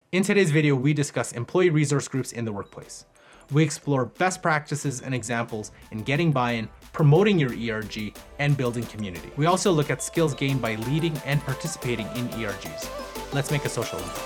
In today's video, we discuss employee resource groups in the workplace. We explore best practices and examples in getting buy-in, promoting your ERG, and building community. We also look at skills gained by leading and participating in ERGs. Let's make a social impact.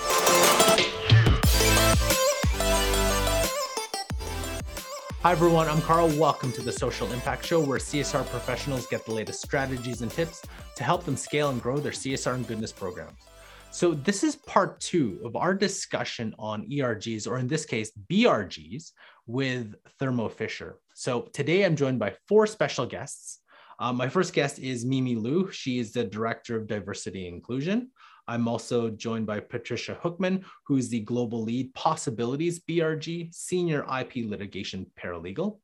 Hi everyone, I'm Carl. Welcome to the Social Impact Show, where CSR professionals get the latest strategies and tips to help them scale and grow their CSR and goodness programs. So this is part 2 of our discussion on ERGs, or in this case, BRGs, with Thermo Fisher. So today I'm joined by 4 special guests. My first guest is Mimi Liu. She is the Director of Diversity and Inclusion. I'm also joined by Patricia Hookman, who is the Global Lead Possibilities BRG Senior IP Litigation Paralegal.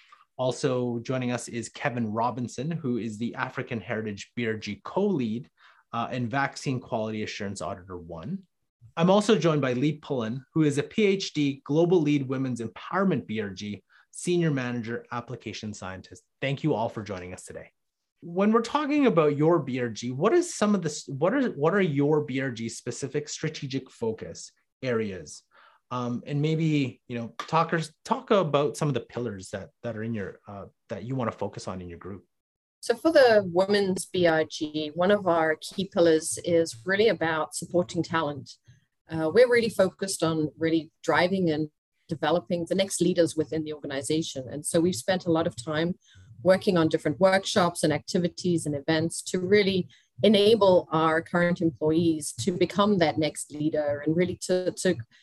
Also joining us is Kevin Robinson, who is the African Heritage BRG Co-Lead and Vaccine Quality Assurance Auditor 1. I'm also joined by Lee Pullen, who is a PhD Global Lead Women's Empowerment BRG Senior Manager Application Scientist. Thank you all for joining us today. When we're talking about your BRG, what is some of the what are your BRG specific strategic focus areas? And maybe talk about some of the pillars that are in your that you want to focus on in your group. So for the Women's BRG, one of our key pillars is really about supporting talent. We're really focused on really driving and developing the next leaders within the organization. And so we've spent a lot of time working on different workshops and activities and events to really enable our current employees to become that next leader and really to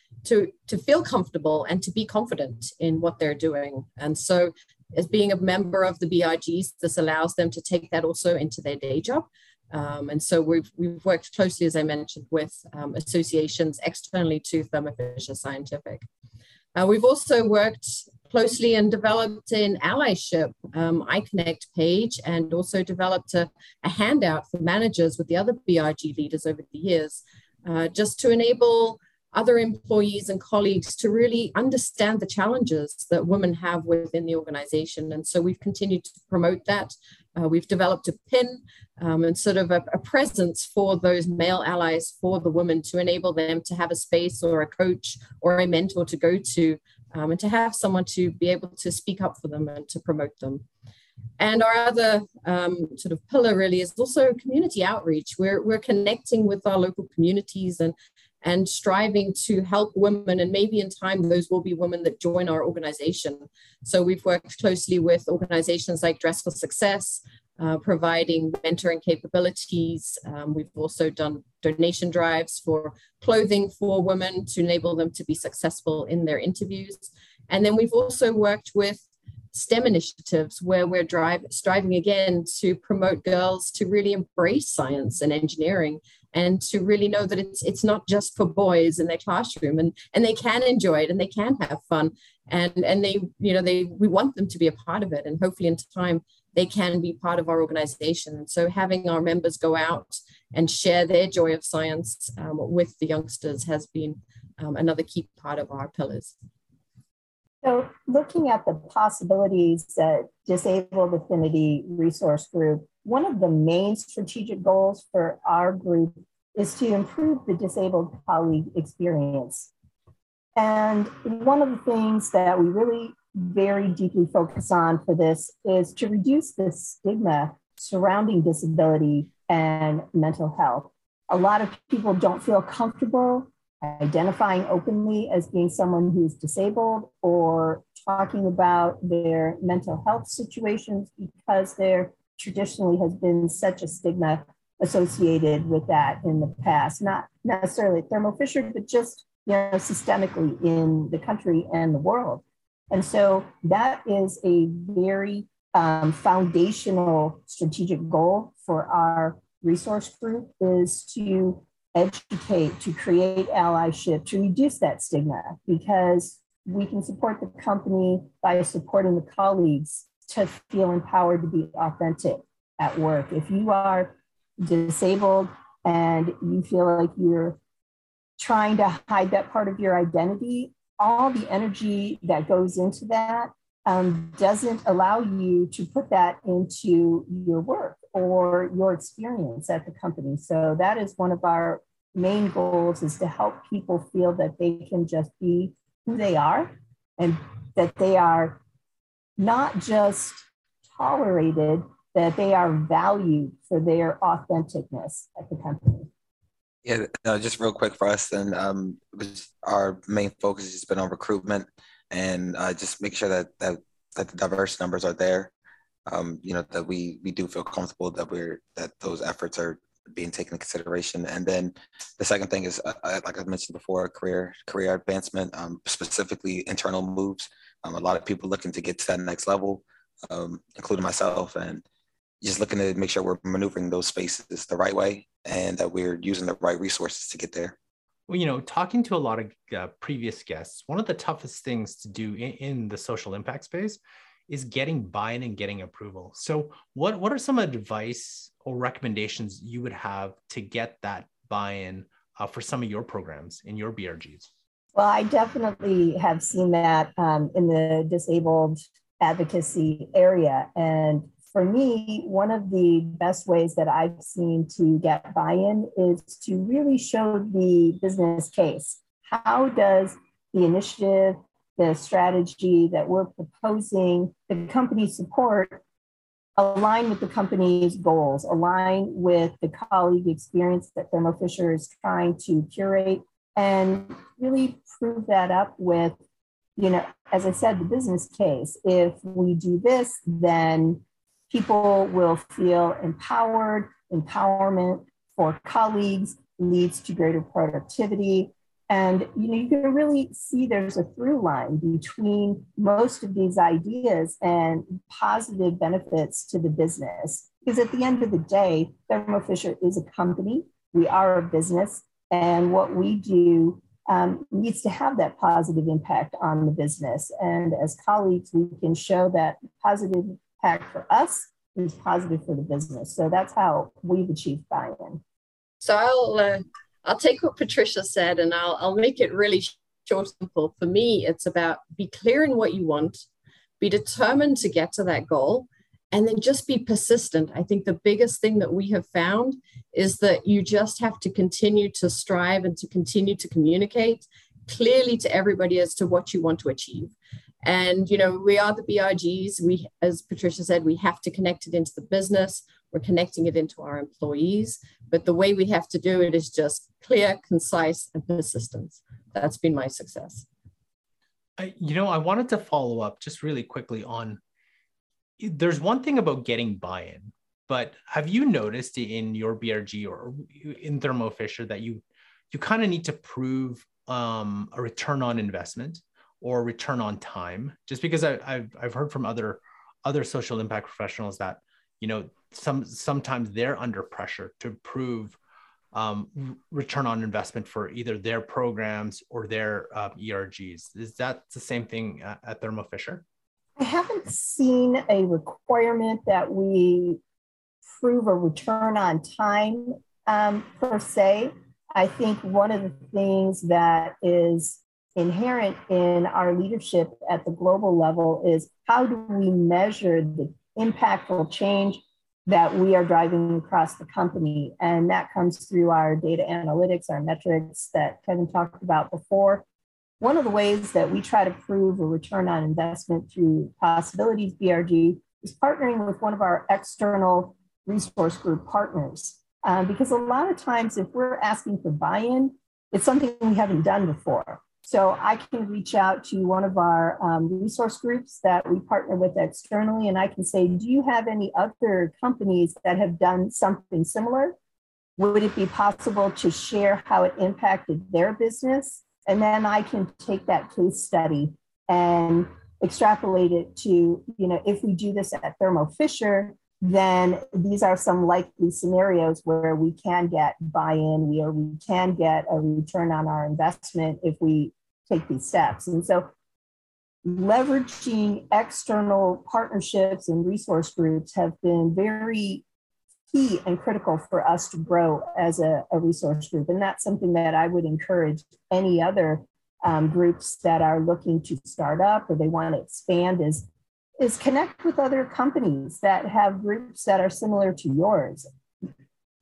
feel comfortable and to be confident in what they're doing. And so as being a member of the BRGs, this allows them to take that also into their day job. And so we've worked closely, as I mentioned, with associations externally to Thermo Fisher Scientific. We've also worked closely and developed an allyship iConnect page, and also developed a handout for managers with the other BRG leaders over the years, just to enable other employees and colleagues to really understand the challenges that women have within the organization. And so we've continued to promote that. We've developed a pin and sort of a presence for those male allies for the women to enable them to have a space or a coach or a mentor to go to, and to have someone to be able to speak up for them and to promote them. And our other sort of pillar really is also community outreach. We're connecting with our local communities and striving to help women, and maybe in time those will be women that join our organization. So we've worked closely with organizations like Dress for Success, providing mentoring capabilities. We've also done donation drives for clothing for women to enable them to be successful in their interviews. And then we've also worked with STEM initiatives where we're striving again to promote girls to really embrace science and engineering, and to really know that it's not just for boys in their classroom, and they can enjoy it and they can have fun, and we want them to be a part of it, and hopefully in time they can be part of our organization. And so having our members go out and share their joy of science with the youngsters has been another key part of our pillars. So looking at the possibilities at Disabled Affinity Resource Group, one of the main strategic goals for our group is to improve the disabled colleague experience. And one of the things that we really very deeply focus on for this is to reduce the stigma surrounding disability and mental health. A lot of people don't feel comfortable identifying openly as being someone who's disabled or talking about their mental health situations because there traditionally has been such a stigma associated with that in the past, not necessarily at Thermo Fisher, but just systemically in the country and the world. And so that is a very foundational strategic goal for our resource group, is to educate, to create allyship, to reduce that stigma, because we can support the company by supporting the colleagues to feel empowered to be authentic at work. If you are disabled and you feel like you're trying to hide that part of your identity, all the energy that goes into that doesn't allow you to put that into your work or your experience at the company. So that is one of our main goals is to help people feel that they can just be who they are and that they are not just tolerated, that they are valued for their authenticness at the company. Yeah, just real quick for us, then our main focus has been on recruitment and just make sure that the diverse numbers are there. That we do feel comfortable that those efforts are being taken into consideration. And then the second thing is, like I mentioned before, career advancement, specifically internal moves. A lot of people looking to get to that next level, including myself, and just looking to make sure we're maneuvering those spaces the right way and that we're using the right resources to get there. Well, talking to a lot of previous guests, one of the toughest things to do in the social impact space is getting buy-in and getting approval. So what are some advice or recommendations you would have to get that buy-in for some of your programs in your BRGs? Well, I definitely have seen that in the disabled advocacy area. And for me, one of the best ways that I've seen to get buy-in is to really show the business case. How does the initiative, the strategy that we're proposing, the company's support, align with the company's goals, align with the colleague experience that Thermo Fisher is trying to curate, and really prove that up with, as I said, the business case. If we do this, then people will feel empowered. Empowerment for colleagues leads to greater productivity. And you can really see there's a through line between most of these ideas and positive benefits to the business. Because at the end of the day, Thermo Fisher is a company. We are a business, and what we do needs to have that positive impact on the business. And as colleagues, we can show that positive impact for us is positive for the business. So that's how we've achieved buy-in. So I'll take what Patricia said and I'll make it really short and simple. For me, it's about be clear in what you want, be determined to get to that goal, and then just be persistent. I think the biggest thing that we have found is that you just have to continue to strive and to continue to communicate clearly to everybody as to what you want to achieve. And, we are the BRGs. We, as Patricia said, we have to connect it into the business. We're connecting it into our employees. But the way we have to do it is just clear, concise, and persistence. That's been my success. I wanted to follow up just really quickly on, there's one thing about getting buy-in, but have you noticed in your BRG or in Thermo Fisher that you kind of need to prove a return on investment or return on time? Just because I've heard from other social impact professionals that, sometimes they're under pressure to prove return on investment for either their programs or their ERGs. Is that the same thing at Thermo Fisher? I haven't seen a requirement that we prove a return on time per se. I think one of the things that is inherent in our leadership at the global level is how do we measure the impactful change that we are driving across the company? And that comes through our data analytics, our metrics that Kevin talked about before. One of the ways that we try to prove a return on investment through Possibilities BRG is partnering with one of our external resource group partners. Because a lot of times if we're asking for buy-in, it's something we haven't done before. So I can reach out to one of our resource groups that we partner with externally, and I can say, do you have any other companies that have done something similar? Would it be possible to share how it impacted their business? And then I can take that case study and extrapolate it to, if we do this at Thermo Fisher, then these are some likely scenarios where we can get buy-in, where we can get a return on our investment if we take these steps. And so leveraging external partnerships and resource groups have been very key and critical for us to grow as a resource group. And that's something that I would encourage any other groups that are looking to start up or they want to expand is connect with other companies that have groups that are similar to yours.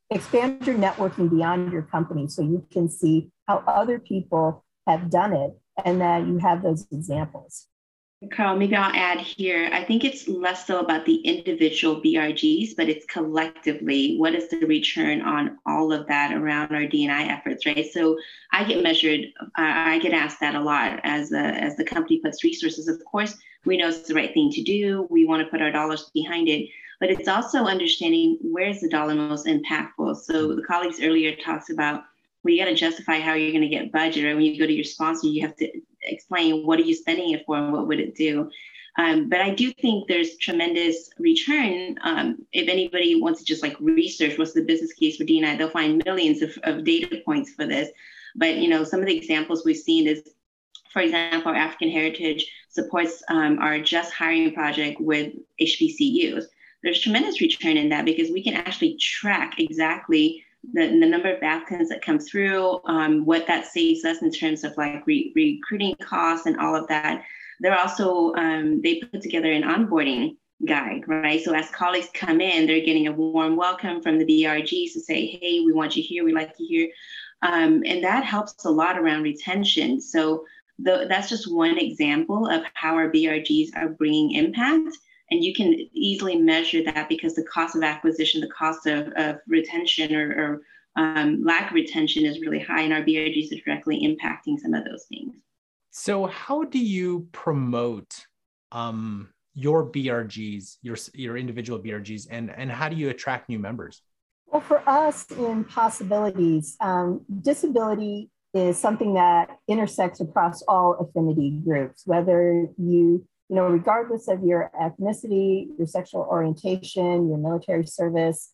expand your networking beyond your company so you can see how other people have done it and that you have those examples. Carl, maybe I'll add here. I think it's less so about the individual BRGs, but it's collectively, what is the return on all of that around our D&I efforts, right? So I get measured, I get asked that a lot as the company puts resources. Of course, we know it's the right thing to do. We want to put our dollars behind it, but it's also understanding where's the dollar most impactful. So the colleagues earlier talks about, well, you got to justify how you're going to get budget, right? When you go to your sponsor, you have to explain what are you spending it for and what would it do. But I do think there's tremendous return. If anybody wants to just like research what's the business case for D&I, they'll find millions of data points for this. But some of the examples we've seen is, for example, our African Heritage supports our Just Hiring project with HBCUs. There's tremendous return in that because we can actually track exactly the number of applicants that come through, what that saves us in terms of like recruiting costs and all of that. They're also, they put together an onboarding guide, right? So as colleagues come in, they're getting a warm welcome from the BRGs to say, hey, we want you here, we like you here. And that helps a lot around retention. So that's just one example of how our BRGs are bringing impact. And you can easily measure that because the cost of acquisition, the cost of retention or lack of retention is really high, and our BRGs are directly impacting some of those things. So how do you promote your BRGs, your individual BRGs, and how do you attract new members? Well, for us in Possibilities, disability is something that intersects across all affinity groups, whether regardless of your ethnicity, your sexual orientation, your military service,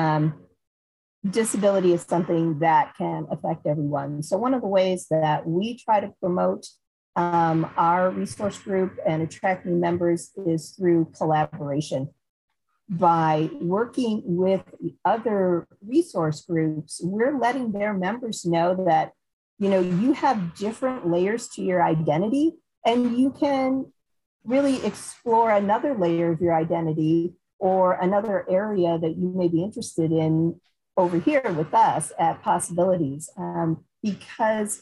disability is something that can affect everyone. So one of the ways that we try to promote our resource group and attract new members is through collaboration. By working with other resource groups, we're letting their members know that, you have different layers to your identity, and you can really explore another layer of your identity or another area that you may be interested in over here with us at Possibilities. Because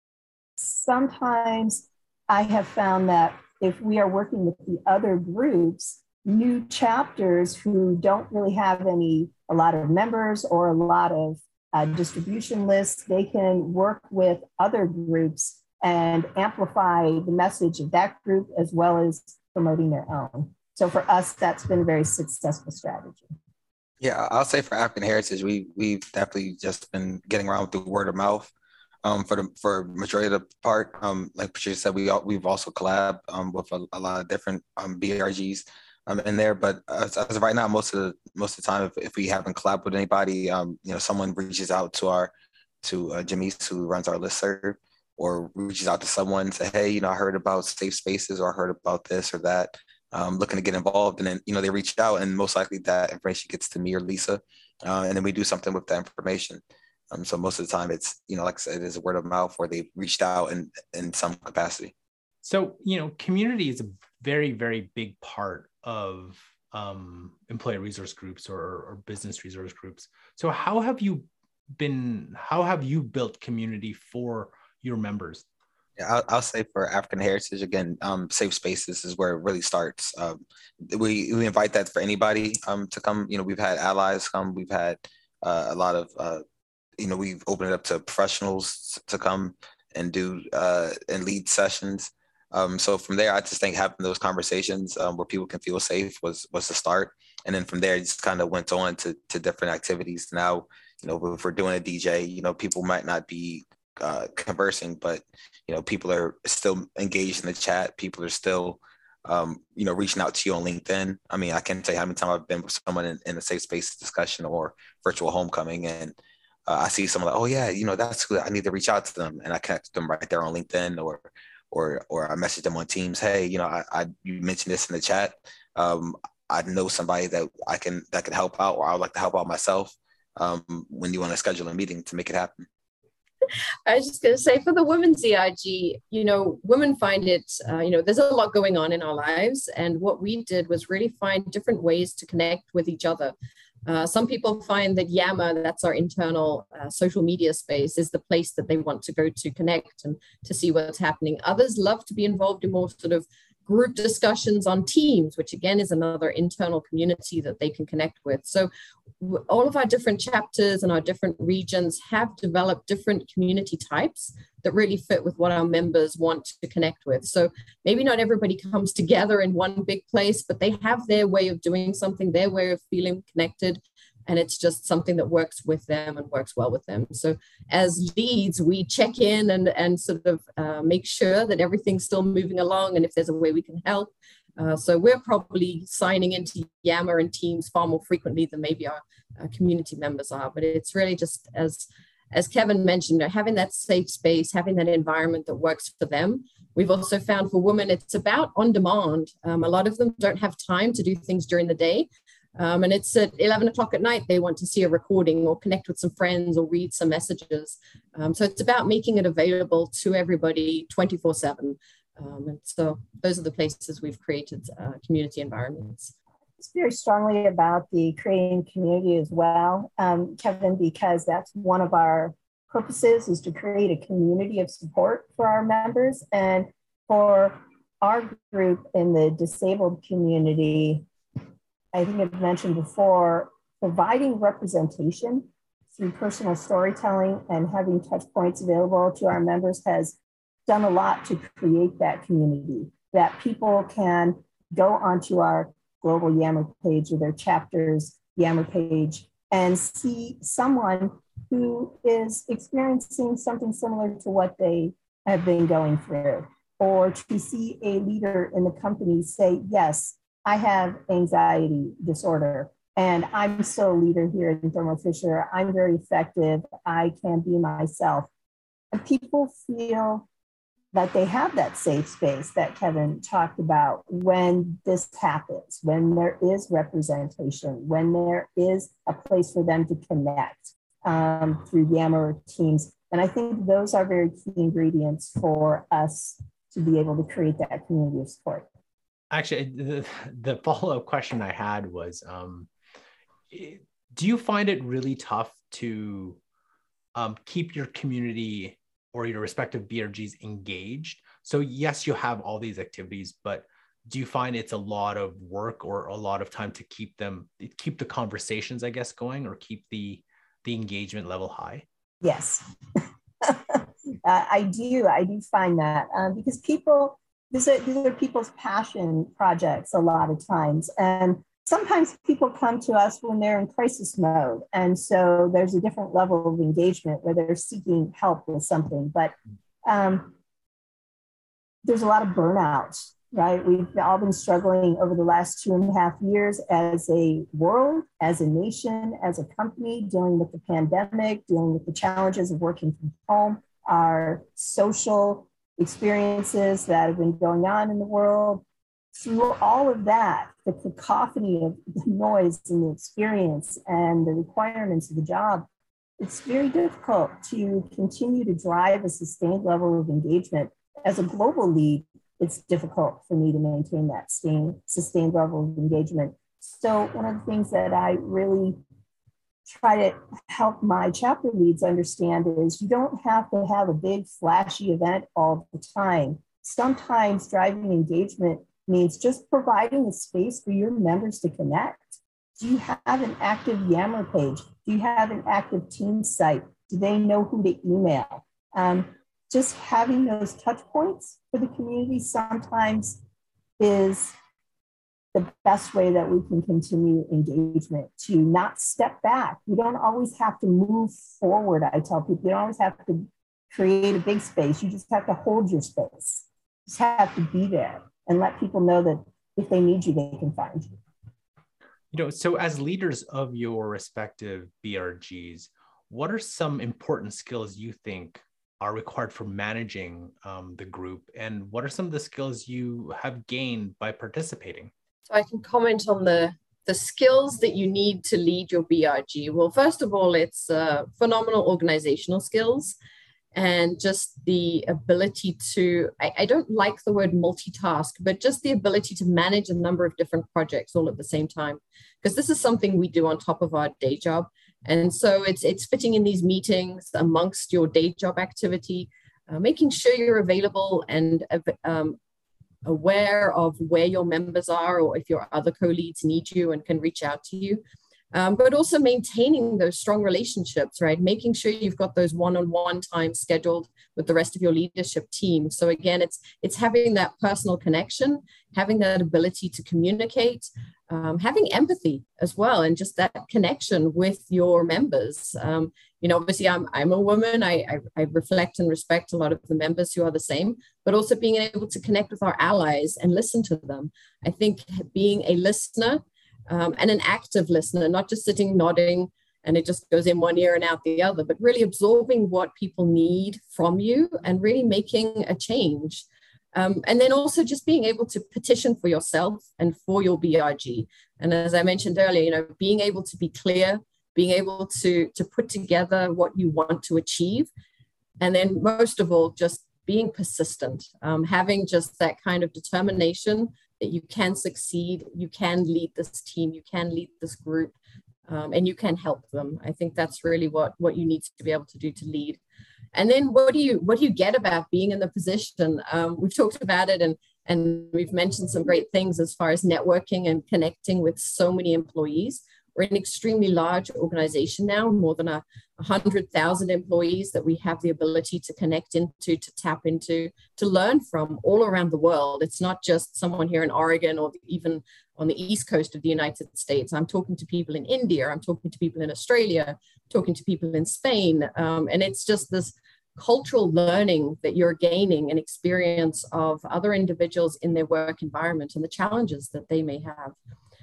sometimes I have found that if we are working with the other groups, new chapters who don't really have a lot of members or a lot of distribution lists, they can work with other groups and amplify the message of that group as well as promoting their own. So for us, that's been a very successful strategy. Yeah, I'll say for African Heritage, we've definitely just been getting around through word of mouth. For majority of the part, like Patricia said, we've also collabed with a lot of different BRGs in there. But as of right now, most of the time, if we haven't collabed with anybody, someone reaches out to Jamise, who runs our listserv, or reaches out to someone and say, hey, I heard about safe spaces, or I heard about this or that, looking to get involved. And then, they reach out, and most likely that information gets to me or Lisa. And then we do something with that information. So most of the time it's, like I said, it's word of mouth, or they've reached out in some capacity. So, community is a very, very big part of employee resource groups or business resource groups. So how have you built community for your members? Yeah, I'll say for African Heritage, again, safe spaces is where it really starts. We invite that for anybody to come. We've had allies come. We've had a lot of, we've opened it up to professionals to come and do and lead sessions. So from there, I just think having those conversations where people can feel safe was the start. And then from there, it just kind of went on to different activities. Now, if we're doing a DJ, people might not be conversing, but people are still engaged in the chat. People are still reaching out to you on LinkedIn. I mean, I can't tell you how many times I've been with someone in a safe space discussion or virtual homecoming, and I see someone like, oh yeah, that's good, I need to reach out to them, and I connect them right there on LinkedIn, or I message them on Teams. Hey, you mentioned this in the chat. I know somebody that can help out, or I would like to help out myself. When you want to schedule a meeting to make it happen. I was just going to say, for the women's EIG, women find it, there's a lot going on in our lives. And what we did was really find different ways to connect with each other. Some people find that Yammer, that's our internal social media space, is the place that they want to go to connect and to see what's happening. Others love to be involved in more sort of group discussions on Teams, which again is another internal community that they can connect with. So all of our different chapters and our different regions have developed different community types that really fit with what our members want to connect with. So maybe not everybody comes together in one big place, but they have their way of doing something, their way of feeling connected. And it's just something that works with them and works well with them. So as leads, we check in and sort of make sure that everything's still moving along and if there's a way we can help. So we're probably signing into Yammer and Teams far more frequently than maybe our community members are. But it's really just, as Kevin mentioned, having that safe space, having that environment that works for them. We've also found for women, it's about on demand. A lot of them don't have time to do things during the day. And it's at 11 o'clock at night, they want to see a recording or connect with some friends or read some messages. So it's about making it available to everybody 24/7. And so those are the places we've created community environments. It's very strongly about the creating community as well, Kevin, because that's one of our purposes, is to create a community of support for our members. And for our group in the disabled community, I think I've mentioned before, providing representation through personal storytelling and having touch points available to our members has done a lot to create that community, that people can go onto our global Yammer page or their chapters Yammer page and see someone who is experiencing something similar to what they have been going through, or to see a leader in the company say, yes, I have anxiety disorder and I'm still a leader here in Thermo Fisher. I'm very effective. I can be myself. And people feel that they have that safe space that Kevin talked about when this happens, when there is representation, when there is a place for them to connect through Yammer Teams. And I think those are very key ingredients for us to be able to create that community of support. Actually, the follow-up question I had was, do you find it really tough to keep your community or your respective BRGs engaged? So yes, you have all these activities, but do you find it's a lot of work or a lot of time to keep the conversations, I guess, going, or keep the engagement level high? Yes, I do find that because these are people's passion projects a lot of times. And sometimes people come to us when they're in crisis mode. And so there's a different level of engagement where they're seeking help with something. But there's a lot of burnout, right? We've all been struggling over the last 2.5 years as a world, as a nation, as a company, dealing with the pandemic, dealing with the challenges of working from home, our social experiences that have been going on in the world. Through all of that, the cacophony of the noise and the experience and the requirements of the job, it's very difficult to continue to drive a sustained level of engagement. As a global lead, it's difficult for me to maintain that sustained level of engagement. So one of the things that I really try to help my chapter leads understand is you don't have to have a big flashy event all the time. Sometimes driving engagement means just providing a space for your members to connect. Do you have an active Yammer page? Do you have an active Teams site? Do they know who to email? Just having those touch points for the community sometimes is the best way that we can continue engagement, to not step back. You don't always have to move forward. I tell people, you don't always have to create a big space. You just have to hold your space. You just have to be there and let people know that if they need you, they can find you. So as leaders of your respective BRGs, what are some important skills you think are required for managing the group? And what are some of the skills you have gained by participating? So I can comment on the skills that you need to lead your BRG. Well, first of all, it's phenomenal organizational skills. and just the ability to, I don't like the word multitask, but just the ability to manage a number of different projects all at the same time. Because this is something we do on top of our day job. And so it's fitting in these meetings amongst your day job activity, making sure you're available and aware of where your members are, or if your other co-leads need you and can reach out to you. But also maintaining those strong relationships, right? Making sure you've got those one-on-one time scheduled with the rest of your leadership team. So again, it's having that personal connection, having that ability to communicate, having empathy as well, and just that connection with your members. Obviously I'm a woman. I reflect and respect a lot of the members who are the same, but also being able to connect with our allies and listen to them. I think being a listener, and an active listener, not just sitting nodding and it just goes in one ear and out the other, but really absorbing what people need from you and really making a change. And then also just being able to petition for yourself and for your BRG. And as I mentioned earlier, being able to be clear, being able to put together what you want to achieve. And then most of all, just being persistent, having just that kind of determination that you can succeed, you can lead this team, you can lead this group, and you can help them. I think that's really what you need to be able to do to lead. And then what do you get about being in the position? We've talked about it and we've mentioned some great things as far as networking and connecting with so many employees. We're an extremely large organization now, more than 100,000 employees that we have the ability to connect into, to tap into, to learn from all around the world. It's not just someone here in Oregon or even on the East Coast of the United States. I'm talking to people in India, I'm talking to people in Australia, talking to people in Spain. And it's just this cultural learning that you're gaining and experience of other individuals in their work environment and the challenges that they may have.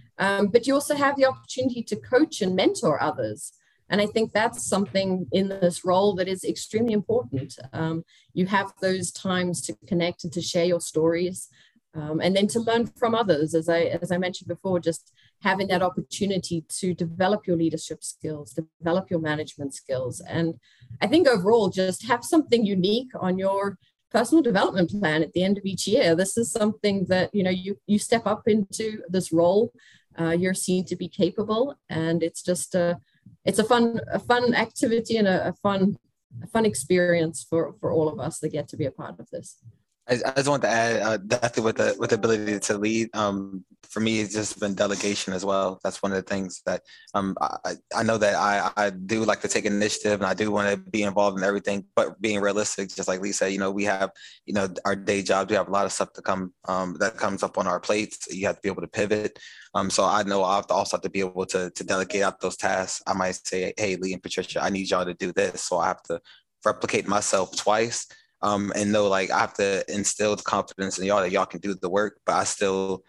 But you also have the opportunity to coach and mentor others. And I think that's something in this role that is extremely important. You have those times to connect and to share your stories, and then to learn from others. As I mentioned before, just having that opportunity to develop your leadership skills, develop your management skills. And I think overall, just have something unique on your personal development plan at the end of each year. This is something that, you step up into this role. You're seen to be capable, and it's just it's a fun activity and a fun experience for all of us that get to be a part of this. I just want to add, definitely with the ability to lead. For me, it's just been delegation as well. That's one of the things that I know that I do like to take initiative, and I do want to be involved in everything. But being realistic, just like Lisa, we have our day jobs. We have a lot of stuff to come that comes up on our plates. You have to be able to pivot. So I know I also have to be able to delegate out those tasks. I might say, hey, Lee and Patricia, I need y'all to do this. So I have to replicate myself twice. And know, like, I have to instill the confidence in y'all that y'all can do the work, but I still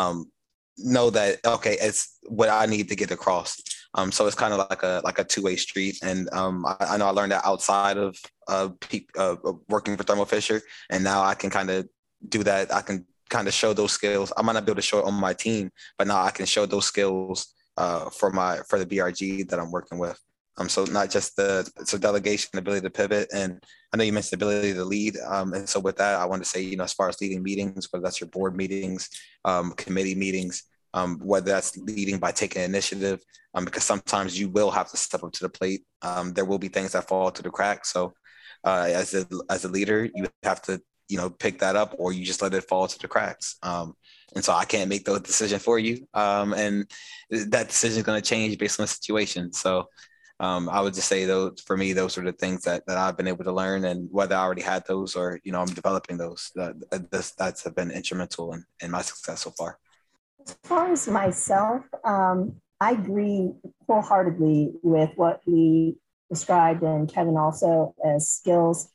know that, okay, it's what I need to get across. So it's kind of like a two-way street. And I know I learned that outside of working for Thermo Fisher, and now I can kind of do that. I can kind of show those skills. I might not be able to show it on my team, but now I can show those skills for the BRG that I'm working with. So not just so delegation, ability to pivot, and I know you mentioned the ability to lead. And so with that, I want to say, as far as leading meetings, whether that's your board meetings, committee meetings, whether that's leading by taking initiative, because sometimes you will have to step up to the plate. There will be things that fall through the cracks. So as a leader, you have to, pick that up, or you just let it fall to the cracks. And so I can't make those decisions for you. And that decision is going to change based on the situation. So I would just say, those for me, those are the things that I've been able to learn, and whether I already had those or I'm developing those, that's have been instrumental in my success so far. As far as myself, I agree wholeheartedly with what Lee described, and Kevin also, as skills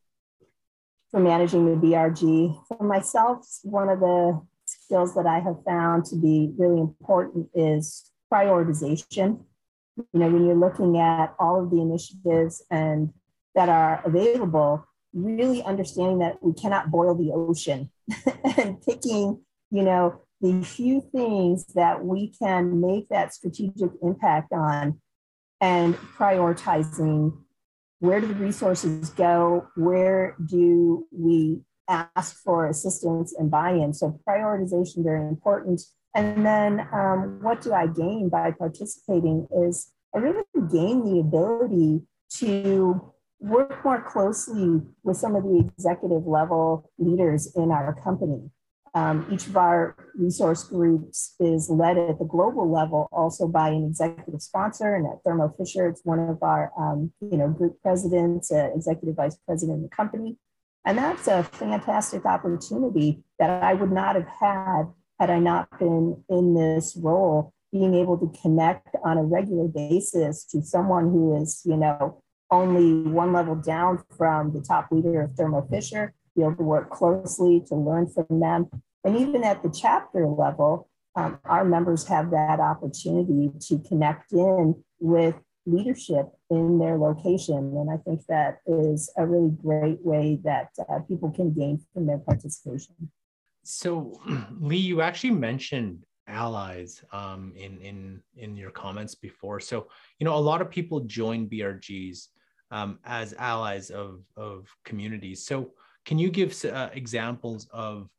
for managing the BRG. For myself, one of the skills that I have found to be really important is prioritization. When you're looking at all of the initiatives and that are available, really understanding that we cannot boil the ocean and picking, the few things that we can make that strategic impact on, and prioritizing where do the resources go? Where do we ask for assistance and buy-in? So prioritization, very important. And then what do I gain by participating is I really gain the ability to work more closely with some of the executive level leaders in our company. Each of our resource groups is led at the global level also by an executive sponsor, and at Thermo Fisher, it's one of our group presidents, executive vice president of the company. And that's a fantastic opportunity that I would not have had I not been in this role, being able to connect on a regular basis to someone who is, only one level down from the top leader of Thermo Fisher, be able to work closely to learn from them. And even at the chapter level, our members have that opportunity to connect in with leadership in their location. And I think that is a really great way that people can gain from their participation. So, Lee, you actually mentioned allies in your comments before. So, a lot of people join BRGs as allies of communities. So, can you give examples of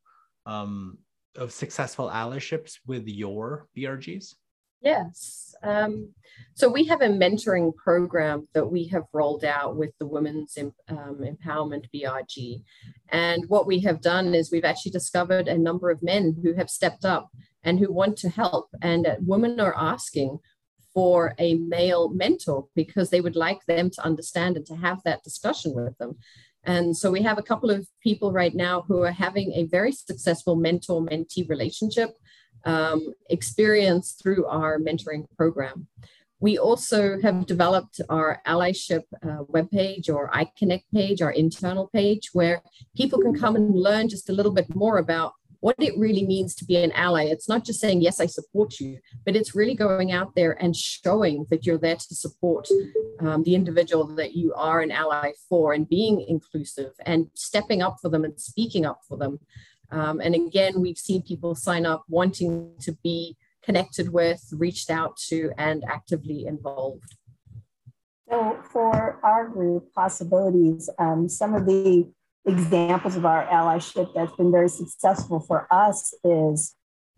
successful allyships with your BRGs? Yes. So we have a mentoring program that we have rolled out with the Women's Empowerment BRG. And what we have done is we've actually discovered a number of men who have stepped up and who want to help. And women are asking for a male mentor because they would like them to understand and to have that discussion with them. And so we have a couple of people right now who are having a very successful mentor-mentee relationship experience through our mentoring program. We also have developed our allyship webpage or iConnect page, our internal page, where people can come and learn just a little bit more about what it really means to be an ally. It's not just saying, yes, I support you, but it's really going out there and showing that you're there to support the individual that you are an ally for, and being inclusive and stepping up for them and speaking up for them. And again, we've seen people sign up wanting to be connected with, reached out to, and actively involved. So for our group, Possibilities, some of the examples of our allyship that's been very successful for us is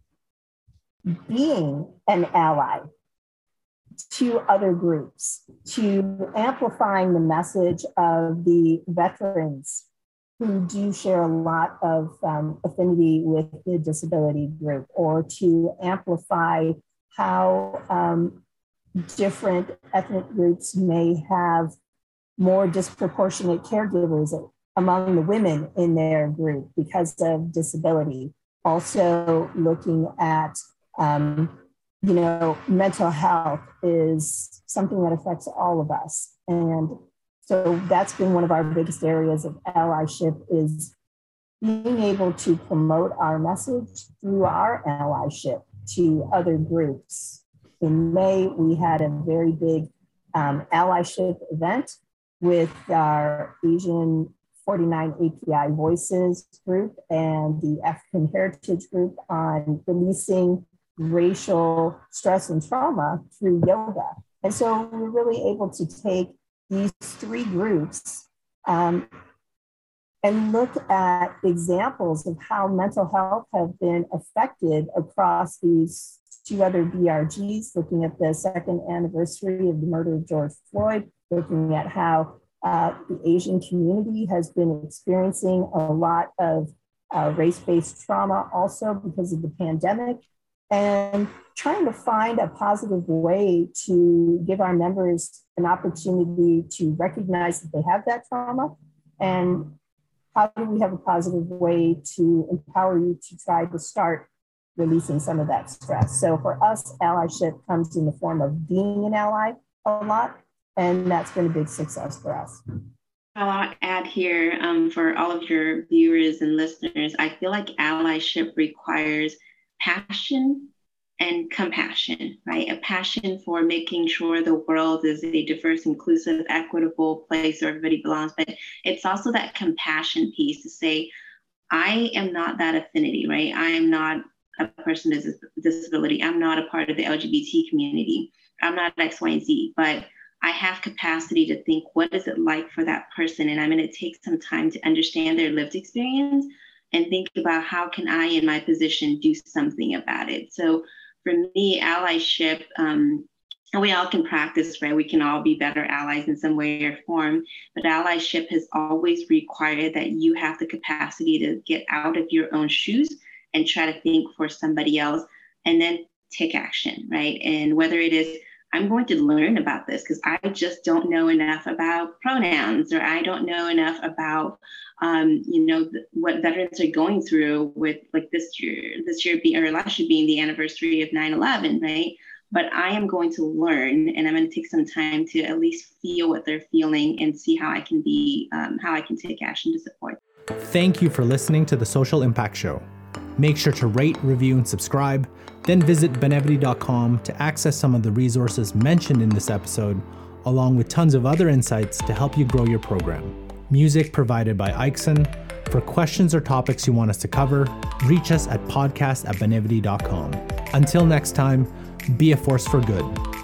being an ally to other groups, to amplifying the message of the veterans who do share a lot of affinity with the disability group, or to amplify how different ethnic groups may have more disproportionate caregivers among the women in their group because of disability. Also looking at, mental health is something that affects all of us. And so that's been one of our biggest areas of allyship, is being able to promote our message through our allyship to other groups. In May, we had a very big allyship event with our Asian 49 API Voices group and the African Heritage group on releasing racial stress and trauma through yoga. And so we're really able to take these three groups and look at examples of how mental health have been affected across these two other BRGs, looking at the second anniversary of the murder of George Floyd, looking at how the Asian community has been experiencing a lot of race-based trauma also because of the pandemic, and trying to find a positive way to give our members an opportunity to recognize that they have that trauma, and how do we have a positive way to empower you to try to start releasing some of that stress. So for us, allyship comes in the form of being an ally a lot, and that's been a big success for us. I'll add here for all of your viewers and listeners, I feel like allyship requires passion and compassion, right? A passion for making sure the world is a diverse, inclusive, equitable place where everybody belongs. But it's also that compassion piece to say, I am not that affinity, right? I am not a person with disability. I'm not a part of the LGBT community. I'm not X, Y, and Z, but I have capacity to think, what is it like for that person? And I'm going to take some time to understand their lived experience and think about how can I, in my position, do something about it. So for me, allyship, and we all can practice, right? We can all be better allies in some way or form, but allyship has always required that you have the capacity to get out of your own shoes and try to think for somebody else and then take action, right? And whether it is, I'm going to learn about this because I just don't know enough about pronouns, or I don't know enough about, what veterans are going through with like this year being, or last year being the anniversary of 9/11, right? But I am going to learn, and I'm going to take some time to at least feel what they're feeling and see how I can take action to support. Thank you for listening to the Social Impact Show. Make sure to rate, review, and subscribe. Then visit benevity.com to access some of the resources mentioned in this episode, along with tons of other insights to help you grow your program. Music provided by Ikeson. For questions or topics you want us to cover, reach us at podcast@benevity.com. Until next time, be a force for good.